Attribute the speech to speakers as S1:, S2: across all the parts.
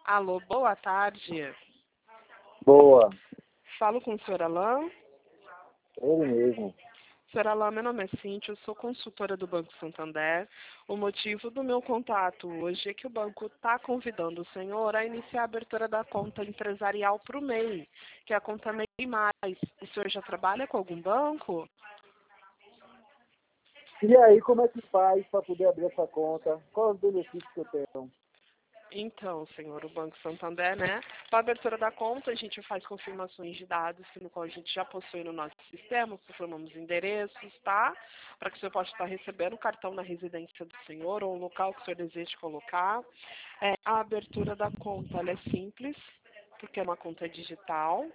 S1: Alô, boa tarde.
S2: Boa,
S1: Falo com o senhor Alain.
S2: ele mesmo.
S1: Senhor Alain, meu nome é Cíntia, eu sou consultora do Banco Santander. O motivo do meu contato hoje é que o banco está convidando o senhor a iniciar a abertura da conta empresarial para o MEI, que é a conta MEI+. O senhor já trabalha com algum banco?
S2: E aí, como é que faz para poder abrir essa conta? Quais os benefícios que eu tenho?
S1: Então, senhor, o Banco Santander, né? Para a abertura da conta, a gente faz confirmações de dados, no qual a gente já possui no nosso sistema, confirmamos endereços, tá? Para que o senhor possa estar recebendo o cartão na residência do senhor ou o local que o senhor deseje colocar. A abertura da conta, ela é simples, porque é uma conta digital.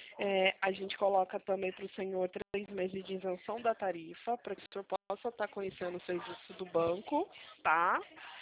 S1: A gente coloca também para o senhor 3 meses de isenção da tarifa, para que o senhor possa estar conhecendo o serviço do banco, tá?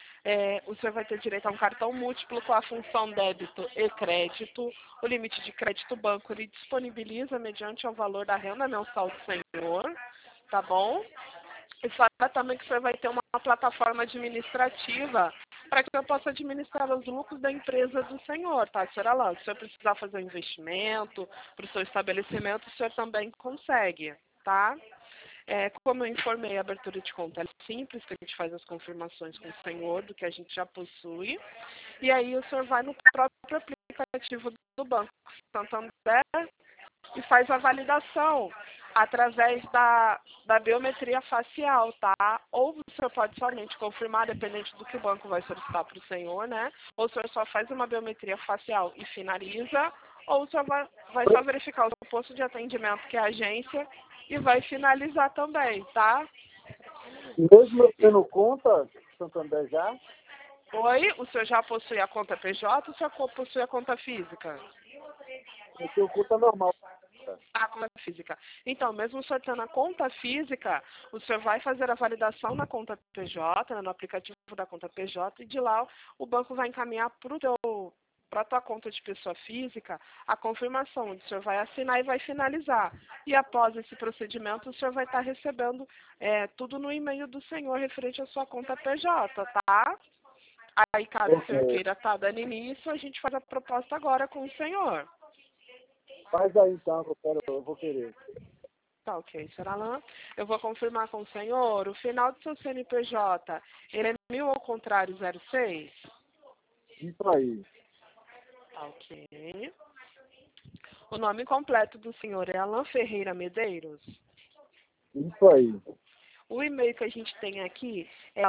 S1: O senhor vai ter direito a um cartão múltiplo com a função débito e crédito. O limite de crédito banco ele disponibiliza mediante o valor da renda mensal do senhor, tá bom? E fala também que o senhor vai ter uma plataforma administrativa para que eu possa administrar os lucros da empresa do senhor, tá, senhor Alain? Se o senhor precisar fazer um investimento para o seu estabelecimento, o senhor também consegue, tá? Como eu informei, a abertura de conta é simples, que a gente faz as confirmações com o senhor do que a gente já possui. E aí o senhor vai no próprio aplicativo do Banco Santander e faz a validação através da biometria facial, tá? Ou o senhor pode somente confirmar, dependente do que o banco vai solicitar para o senhor, né? Ou o senhor só faz uma biometria facial e finaliza, ou o senhor vai só verificar o seu posto de atendimento, que é a agência, e vai finalizar também, tá?
S2: Mesmo eu tendo conta, Santander já,
S1: Oi, o senhor já possui a conta PJ ou o senhor possui a conta física?
S2: eu tenho conta normal.
S1: A conta física. Então, mesmo o senhor tendo a conta física, o senhor vai fazer a validação na conta PJ, né, no aplicativo da conta PJ, e de lá o banco vai encaminhar para a tua conta de pessoa física a confirmação, onde o senhor vai assinar e vai finalizar. E após esse procedimento, o senhor vai estar recebendo tudo no e-mail do senhor referente à sua conta PJ, tá? Aí, caso o senhor
S2: Ok.
S1: queira estar dando início, a gente faz a proposta agora com o senhor.
S2: Faz aí então, que eu vou querer.
S1: Tá ok, senhor Alain. Eu vou confirmar com o senhor. O final do seu CNPJ, ele é 1000 ao contrário 06?
S2: Isso aí.
S1: Tá ok. O nome completo do senhor é Alain Ferreira Medeiros?
S2: Isso aí.
S1: O e-mail que a gente tem aqui é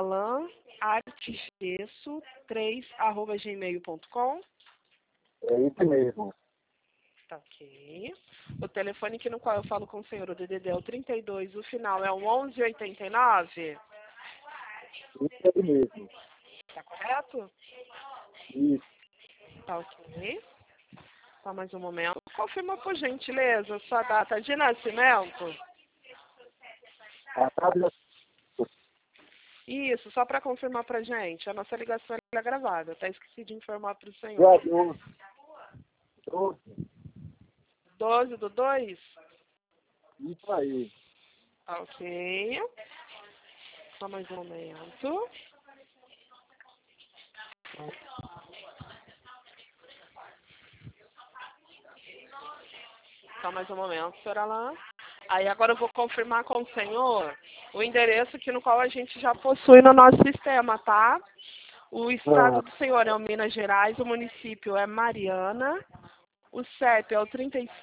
S1: alanartegesso3@gmail.com?
S2: É isso mesmo.
S1: Tá ok. O telefone aqui no qual eu falo com o senhor, o DDD é o 32, o final é o 1189?
S2: Isso aí mesmo.
S1: Tá correto?
S2: Isso.
S1: Tá ok. Só mais um momento. Confirma, por gentileza, sua data de nascimento.
S2: A tabela
S1: Isso, só para confirmar pra gente. A nossa ligação é gravada. Até esqueci de informar para o
S2: dia
S1: senhor.
S2: 12. 12.
S1: 12/2?
S2: Isso aí.
S1: Tá ok. Só mais um momento. Só mais um momento, senhora Alain. Aí agora eu vou confirmar com o senhor o endereço no qual a gente já possui no nosso sistema, tá? O estado
S2: Ah,
S1: do senhor é o Minas Gerais, o município é Mariana, o CEP é o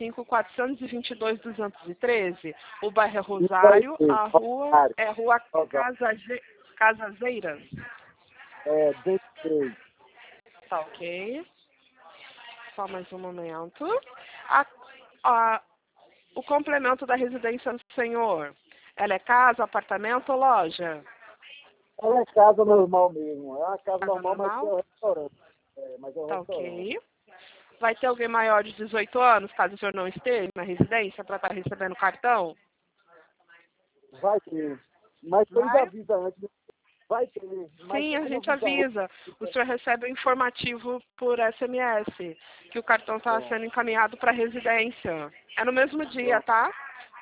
S1: 35.422.213, o bairro é
S2: isso aí
S1: Rosário,
S2: mesmo.
S1: a rua
S2: Rosário.
S1: é Rua
S2: Rosário.
S1: Casazeiras.
S2: É, 23.
S1: Tá ok. Só mais um momento. A- a- o complemento da residência do senhor, ela é casa, apartamento ou loja?
S2: Ela é casa normal mesmo. É uma casa
S1: Casa
S2: normal, mas é
S1: normal?
S2: um restaurante. É, mas é um
S1: Tá
S2: restaurante.
S1: ok. Vai ter alguém maior de 18 anos, caso o senhor não esteja na residência, para estar recebendo cartão?
S2: Vai ter. Mas eles
S1: Vai?
S2: avisam antes. Vai ter. Mas
S1: Sim,
S2: tem
S1: a
S2: como
S1: gente
S2: avisar antes.
S1: avisa. O senhor recebe um informativo por SMS, que o cartão está
S2: Pronto.
S1: sendo encaminhado para a residência. É no mesmo dia,
S2: Pronto.
S1: tá?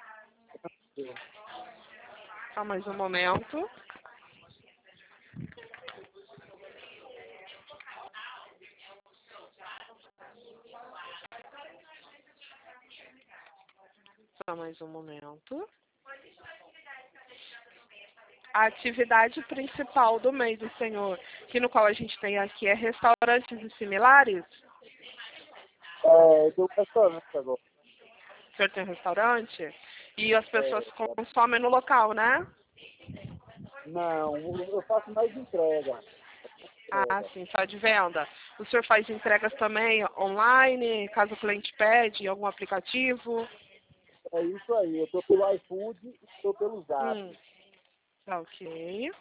S1: Só mais um momento. Só mais um momento. A atividade principal do mês do Senhor, que no qual a gente tem aqui, é restaurantes e similares?
S2: Eu tenho um restaurante agora.
S1: O senhor tem um restaurante? E as pessoas consomem no local, né?
S2: Não, eu faço mais entrega.
S1: Ah, sim, só de venda. O senhor faz entregas também online, caso o cliente pede, em algum aplicativo?
S2: É isso aí, eu estou pelo iFood e estou pelo Zap.
S1: Tá ok.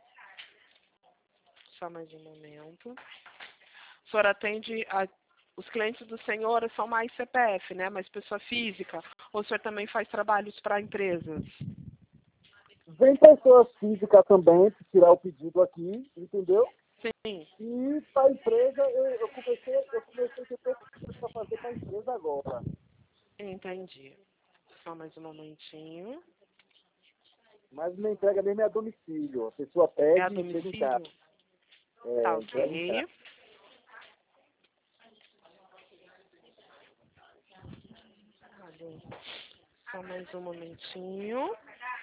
S1: Só mais um momento. O senhor atende os clientes do senhor são mais CPF, né? Mais pessoa física. Ou o senhor também faz trabalhos para empresas?
S2: Vem pessoas físicas também para tirar o pedido aqui, entendeu?
S1: Sim,
S2: E para a empresa, eu comecei a ter coisas para fazer para a empresa agora.
S1: entendi. Só mais um momentinho.
S2: Mas minha entrega mesmo é a domicílio. A pessoa
S1: É a
S2: pede e chega em casa.
S1: domicílio? Tá
S2: Entrega em casa.
S1: ok. Só mais um momentinho.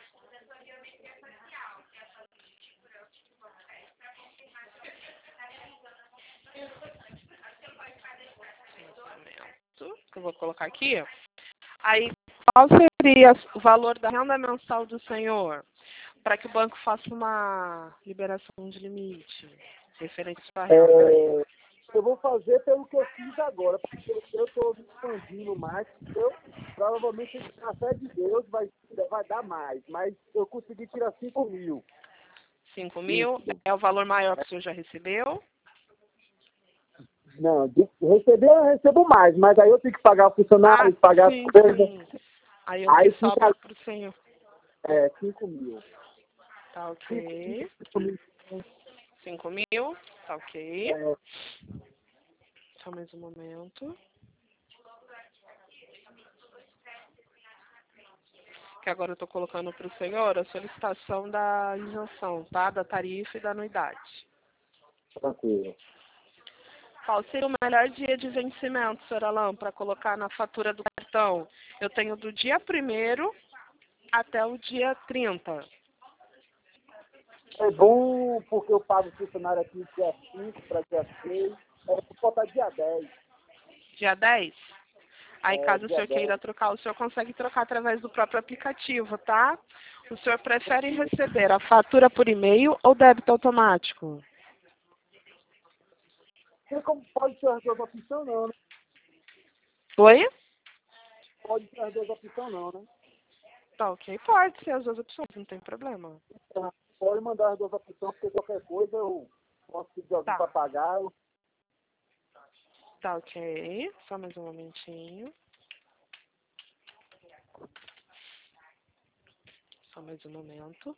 S1: Que eu vou colocar aqui. Aí, qual seria o valor da renda mensal do senhor para que o banco faça uma liberação de limite referente à sua renda?
S2: Eu vou fazer pelo que eu fiz agora, porque eu estou me expandindo mais, entendeu? Provavelmente, na fé de Deus, vai dar mais, mas eu consegui tirar 5 mil.
S1: 5 mil é o valor maior que o senhor já recebeu?
S2: Não, eu recebo mais, mas aí eu tenho que pagar o funcionário, pagar
S1: Sim,
S2: as coisas.
S1: sim. Aí o que sobra para o senhor?
S2: 5 mil.
S1: Tá
S2: 5
S1: ok.
S2: mil.
S1: 5 mil, tá ok.
S2: É,
S1: Só mais um momento. Que agora eu estou colocando para o senhor a solicitação da isenção, tá? Da tarifa e da anuidade.
S2: tranquilo.
S1: Qual seria o melhor dia de vencimento, senhor Alain, para colocar na fatura do cartão? Eu tenho do dia 1º até o dia 30.
S2: É bom porque eu pago o funcionário aqui dia 5 para dia 6. Vou botar dia 10.
S1: Dia 10? Aí, caso o
S2: Dia
S1: senhor
S2: 10.
S1: queira trocar, o senhor consegue trocar através do próprio aplicativo, tá? O senhor prefere receber a fatura por e-mail ou débito automático?
S2: Tem como pode ser as duas opções não, né?
S1: Oi?
S2: Pode ser as duas opções não, né?
S1: Tá ok, pode ser as duas opções, não tem problema.
S2: Então, pode mandar as duas opções, porque qualquer coisa eu posso pedir alguém para
S1: Tá,
S2: pagar.
S1: tá ok. Só mais um momentinho. Só mais um momento.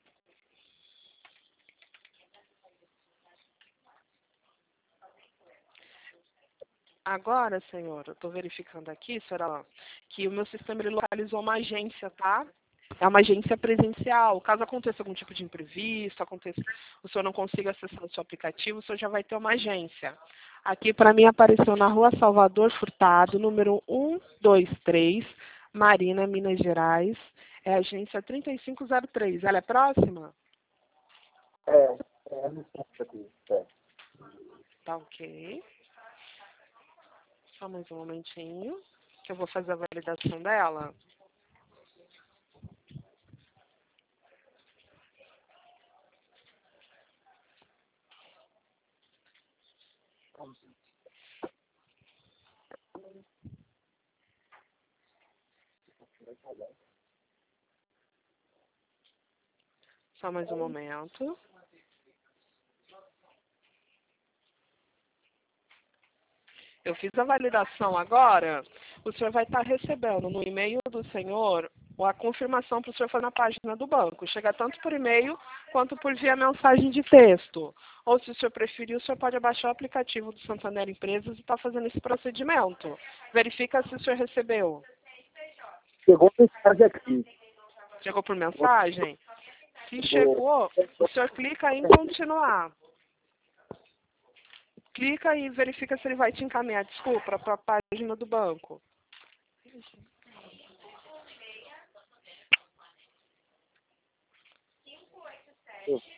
S1: Agora, senhor, eu estou verificando aqui, senhora, que o meu sistema ele localizou uma agência, tá? É uma agência presencial. Caso aconteça algum tipo de imprevisto, o senhor não consiga acessar o seu aplicativo, o senhor já vai ter uma agência. Aqui para mim apareceu na Rua Salvador Furtado, número 123, Marina, Minas Gerais. É a agência 3503. Ela é próxima?
S2: No centro aqui. É.
S1: Tá ok. Só mais um momentinho, que eu vou fazer a validação dela. Só mais um momento. Eu fiz a validação agora. O senhor vai estar recebendo no e-mail do senhor a confirmação para o senhor fazer na página do banco. Chega tanto por e-mail quanto por via mensagem de texto. Ou, se o senhor preferir, o senhor pode baixar o aplicativo do Santander Empresas e estar fazendo esse procedimento. Verifica se o senhor recebeu.
S2: Chegou mensagem aqui.
S1: Chegou por mensagem? Se chegou, o senhor clica em continuar. Clica e verifica se ele vai te encaminhar, desculpa, para a página do banco.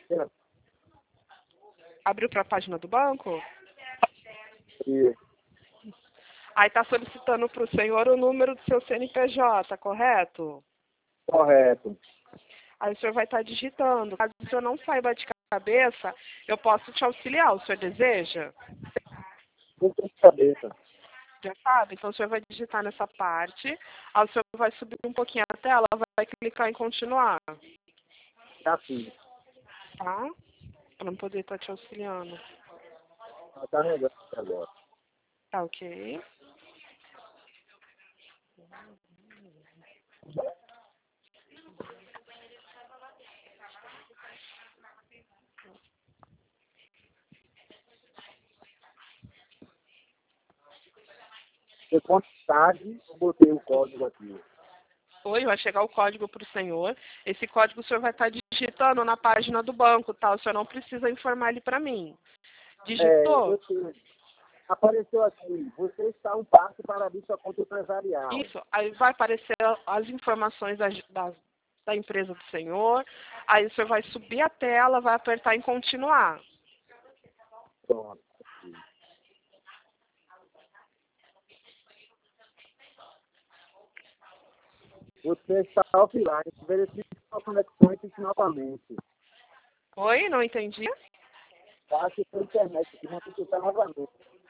S1: Abriu para a página do banco?
S2: Isso.
S1: Aí está solicitando para o senhor o número do seu CNPJ, correto?
S2: Correto.
S1: Aí o senhor vai estar digitando. Caso o senhor não saiba de cabeça, eu posso te auxiliar. O senhor deseja?
S2: Não tem cabeça.
S1: Já sabe? Então o senhor vai digitar nessa parte. Aí o senhor vai subir um pouquinho a tela, vai clicar em continuar.
S2: Já fiz.
S1: Tá? Para não poder estar te auxiliando.
S2: Ela tá negando agora.
S1: Tá ok.
S2: Você tarde, eu botei o código aqui.
S1: Oi, vai chegar o código para o senhor. Esse código o senhor vai estar digitando na página do banco, tá? O senhor não precisa informar ele para mim. Digitou?
S2: Apareceu aqui, você está um passo para abrir sua conta empresarial.
S1: Isso. Aí vai aparecer as informações da empresa do senhor. Aí o senhor vai subir a tela, vai apertar em continuar.
S2: Pronto. Você está offline, verifique sua conexão e fique novamente.
S1: Oi, não entendi.
S2: Passe pela internet, que não precisa novamente.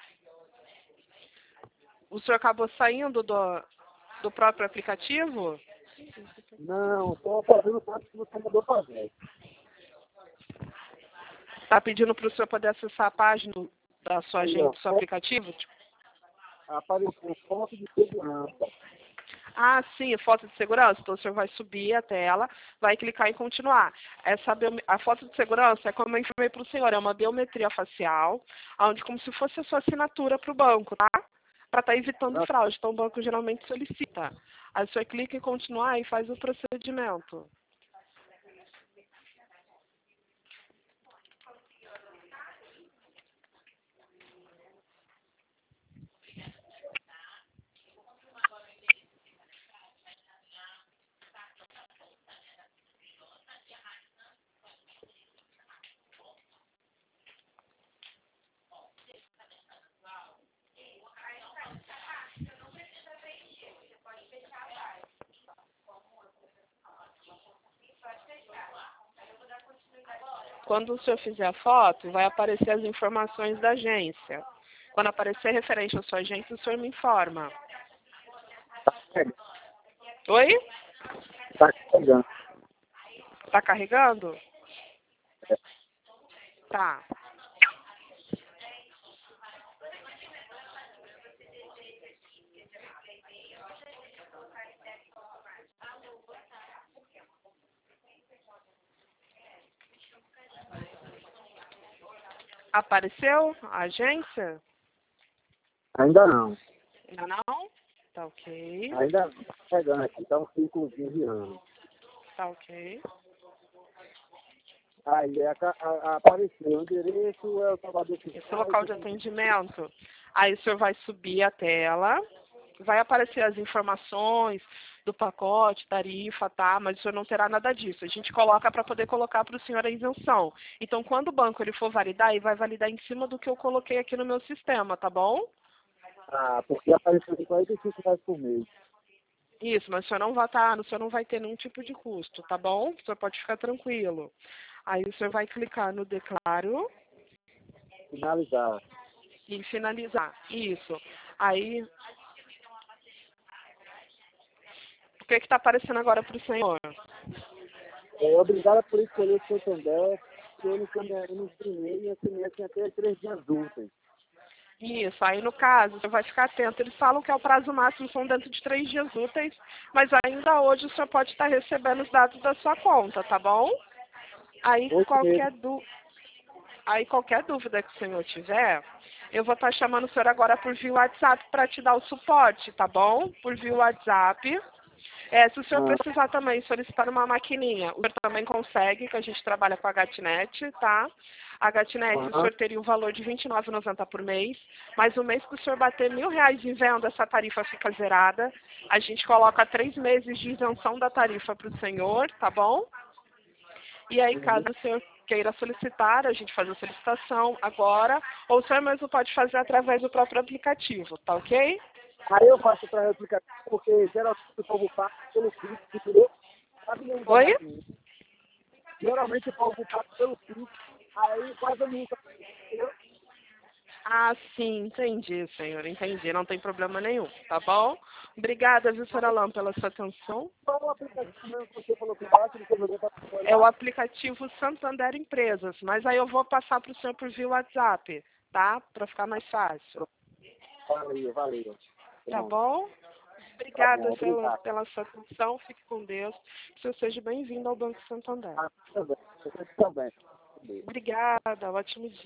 S1: O senhor acabou saindo do próprio aplicativo?
S2: Não, estou fazendo o passo que você mandou fazer.
S1: Está pedindo para o senhor poder acessar a página da sua agente, do seu aplicativo?
S2: Apareceu foto de segurança.
S1: Ah, sim, foto de segurança. Então o senhor vai subir a tela, vai clicar em continuar. A foto de segurança é como eu informei para o senhor, é uma biometria facial, onde como se fosse a sua assinatura para o banco, tá? Para estar evitando fraude. Então o banco geralmente solicita. Aí o senhor clica em continuar e faz o procedimento. Quando o senhor fizer a foto, vai aparecer as informações da agência. Quando aparecer referente à sua agência, o senhor me informa. Oi?
S2: Está carregando.
S1: Tá carregando? Tá. Apareceu a agência?
S2: Ainda não.
S1: Ainda não? Tá ok.
S2: Ainda não. Está carregando aqui, está um círculozinho girando.
S1: Tá ok.
S2: Aí apareceu o endereço, é o Salvador
S1: Esse local de atendimento. Aí o senhor vai subir a tela, vai aparecer as informações do pacote, tarifa, tá? Mas o senhor não terá nada disso. A gente coloca para poder colocar para o senhor a isenção. Então, quando o banco ele for validar, ele vai validar em cima do que eu coloquei aqui no meu sistema, tá bom?
S2: Ah, porque apareceu de R$ 45 por mês.
S1: Isso, mas o senhor não vai ter nenhum tipo de custo, tá bom? O senhor pode ficar tranquilo. Aí o senhor vai clicar no declaro
S2: Finalizar.
S1: e finalizar. Isso. Aí, o que está aparecendo agora para o senhor?
S2: Obrigado por escolher o Santander, que eu não estimei e SMS tem até 3 dias úteis.
S1: Isso, aí no caso, você vai ficar atento. Eles falam que é o prazo máximo são dentro de 3 dias úteis, mas ainda hoje o senhor pode estar recebendo os dados da sua conta, tá bom? Aí qualquer dúvida que o senhor tiver, eu vou estar chamando o senhor agora por via WhatsApp para te dar o suporte, tá bom? Por via WhatsApp. Se o senhor precisar também solicitar uma maquininha, o senhor também consegue, que a gente trabalha com a GATNet, tá? A GATNet, o senhor teria um valor de R$ 29,90 por mês, mas no mês que o senhor bater R$ 1.000 em venda, essa tarifa fica zerada. A gente coloca 3 meses de isenção da tarifa para o senhor, tá bom? E aí, caso o senhor queira solicitar, a gente faz a solicitação agora, ou o senhor mesmo pode fazer através do próprio aplicativo, tá ok?
S2: Aí eu faço para replicar, porque geralmente o povo paga pelo Pix, entendeu? Sabe nem
S1: Oi?
S2: geralmente o povo paga pelo Pix, aí quase nunca, entendeu?
S1: Ah, sim, entendi, senhor, entendi, não tem problema nenhum, tá bom? Obrigada, viu, senhora Alain, pela sua atenção.
S2: Qual o aplicativo mesmo que você falou por baixo, que eu jogou para
S1: É o
S2: olhar?
S1: aplicativo Santander Empresas, mas aí eu vou passar para o senhor por via WhatsApp, tá? Para ficar mais fácil.
S2: Valeu.
S1: Tá
S2: Pronto,
S1: bom?
S2: tá
S1: Obrigada
S2: bom, obrigado.
S1: pela sua atenção, fique com Deus. Que o senhor seja bem-vindo ao Banco Santander.
S2: Ah, também, você também.
S1: Obrigada, ótimo dia.